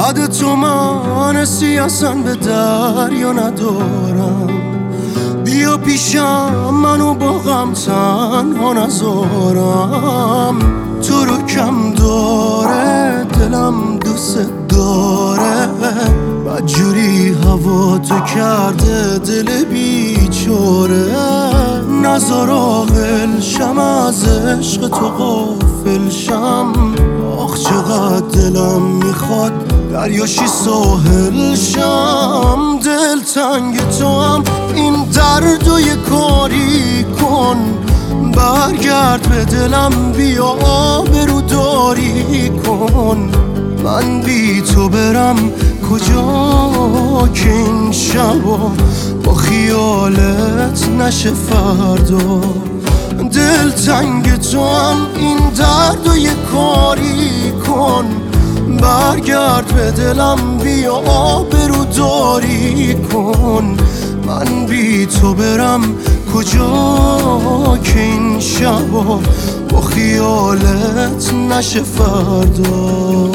بعد تو من اصلا به دریا ندارم. بیا پیشم منو با غم تنها نذارم. تو رو کم داره دلم دوست داره، بدجوری هوا تو کرده دل بیچاره. نذار عاقل شم از عشق تو غافل شم. آخ چقدر دلم میخواد دریاشی ساحل شم. دل تنگ تو هم این دردو یه کاری کن. برگرد به دلم بیا آبرو داری کن. من بی تو برم کجا که این شبا با خیالت نشه فردا. دل تنگ تو هم این دردو یه کاری کن. برگرد به دلم بیا آبرو داری کن. من بی تو برم کجا که این شبا با خیالت نشه فردا.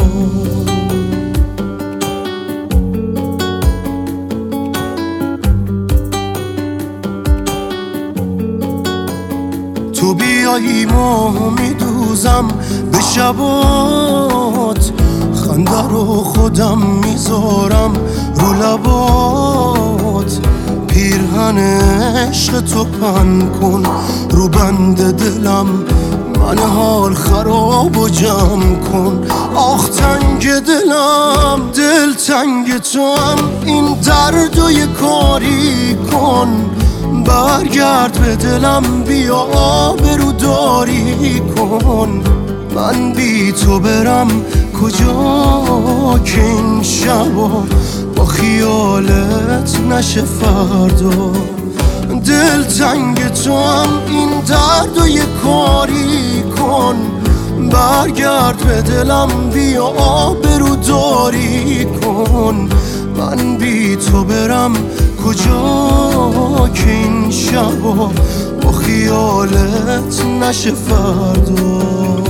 تو بیایی ما میدوزم به شبات. خنده رو خودم میذارم رو لبات. پیرهن عشق تو پن کن رو بند دلم. من حال خراب و جمع کن. آخ تنگ دلم دل تنگ تو هم این دردو یه کاری کن. برگرد به دلم بیا آبرو داری کن. من بی تو برم کجا که این شبا با خیالت نشه فردا. دل تنگ تو هم این دردو یه کاری کن. برگرد به دلم بیا آبرو داری کن. من بی تو برم کجا که این شبا با خیالت نشه فردا.